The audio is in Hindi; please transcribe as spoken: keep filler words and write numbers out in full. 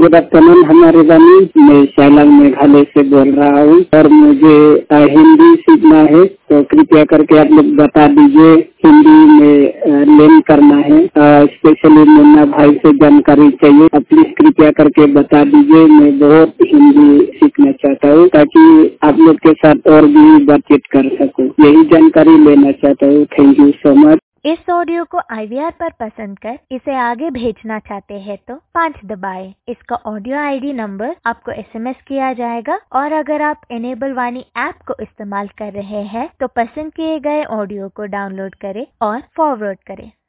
गुड आफ्टरनून हमारे बनी, मैं शैलंग मेघालय से बोल रहा हूँ और मुझे अ, हिंदी सीखना है, तो कृपया करके आप लोग बता दीजिए। हिंदी में लर्न करना है, स्पेशली मुन्ना भाई से जानकारी चाहिए। आप प्लीज कृपया करके बता दीजिए। मैं बहुत हिंदी सीखना चाहता हूँ ताकि आप लोग के साथ और भी बातचीत कर सकूँ। यही जानकारी लेना चाहता हूँ। Thank you so much. इस ऑडियो को आई वी आर पर पसंद कर इसे आगे भेजना चाहते हैं तो पाँच दबाएं। इसका ऑडियो आई डी नंबर आपको एस एम एस किया जाएगा और अगर आप इनेबल वाणी ऐप को इस्तेमाल कर रहे हैं तो पसंद किए गए ऑडियो को डाउनलोड करें और फॉरवर्ड करें।